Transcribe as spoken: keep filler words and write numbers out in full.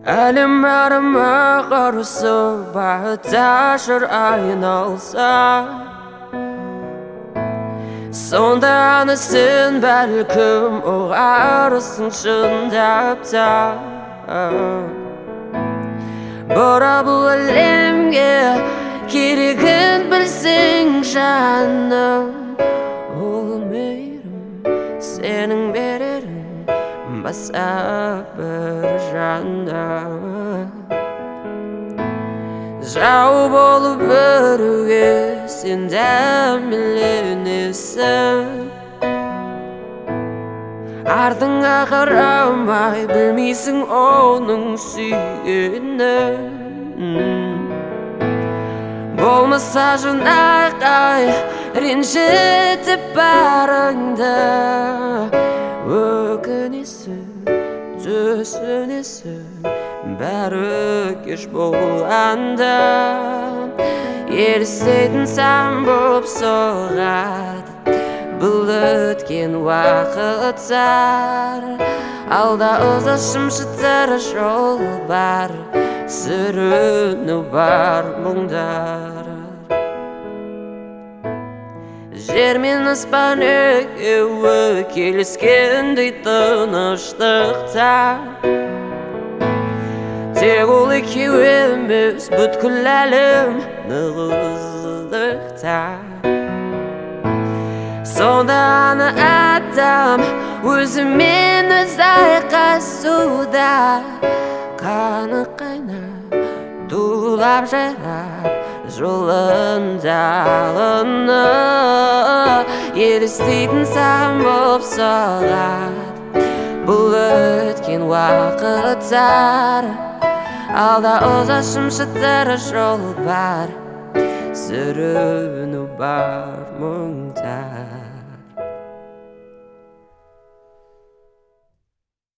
Әлем бәріме қарсы бәтәшір айналса, сонда анысың бәлкім оғарысың шындап та. Бұра бұл әлемге керегін білсең жаным, ол мейрім сенің берерің баса бір жанда. Жау болып біруге сен дәмеленесің, артыңа қарамай білмейсің оның сүйгенін. Болмаса жынақай ренжітіп барыңды, өкінесің, түсінесің, бәрі кеш болғанда. Елестейтін сан боп соғады бұл өткен уақыттар. Алда ұзақ шымшытыр жол бар, сүріну бар мұңдар. Жер мен аспан екеуі келіскендей тыныштықта, тек ол екеу емес бүткіл әлем нығыздықта. Сонда ана адам өзімен өз айқасуда, қаны қайнап тулап жайрап жолындағыны. Елестейтін сан боп соғады бұл өткен уақыттар. Алда ұзақ шымшытыр жол бар, сүріну бар мұңдар.